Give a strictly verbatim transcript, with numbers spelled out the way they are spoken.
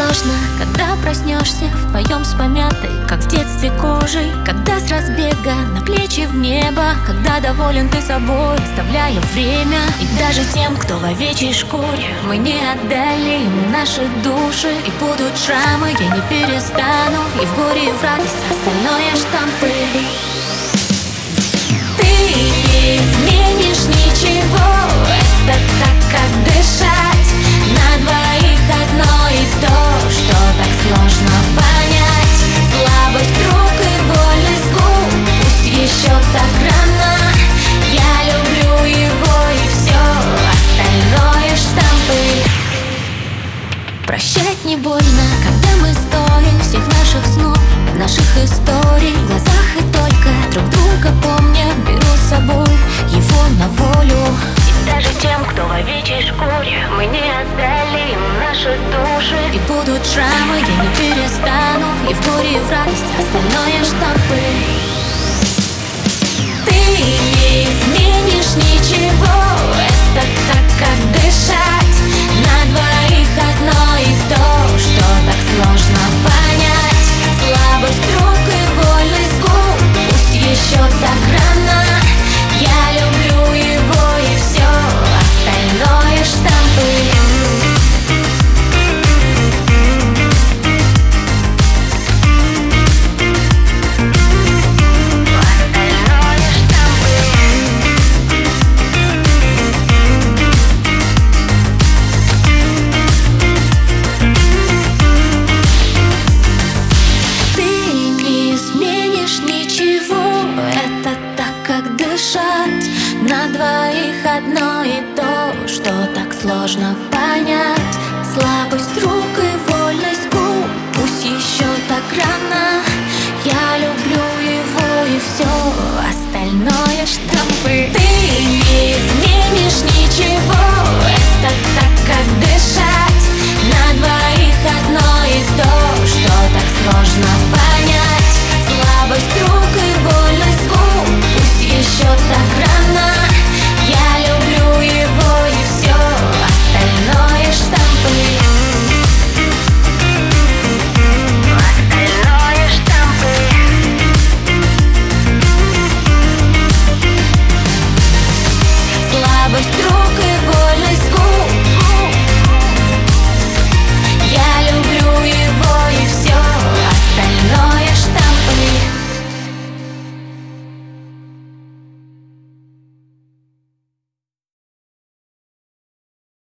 сложно, когда проснешься вдвоем с помятой, как в детстве, кожей. Когда с разбега на плечи в небо, когда доволен ты собой, оставляя время. И даже тем, кто в овечьей шкуре, мы не отдали им наши души. И будут шрамы, я не перестану, и в горе, и в радость остальное штампы. Ты не изменишь ничего, это так, как дышать. На двоих одно и то, что так сложно понять. Слабость рук и вольность губ, пусть еще так рано. Я люблю его и все, остальное штампы. Прощать не больно, когда мы стоим всех наших снов, наших историй в глазах, и только друг друга помня, беру с собой его на волю. И даже тем, кто в овечьей шкуре, мы не отдали им наши души. И будут шрамы, я не перестану, и в горе, и в радость остальное штампы. Ты не изменишь ничего, это так, как дышать. На двоих одно и то, что так сложно понять. Слабость рук и вольность губ, пусть еще так рано. Я люблю его и все, остальное штампы. На двоих одно и то, что так сложно понять. Слабость рук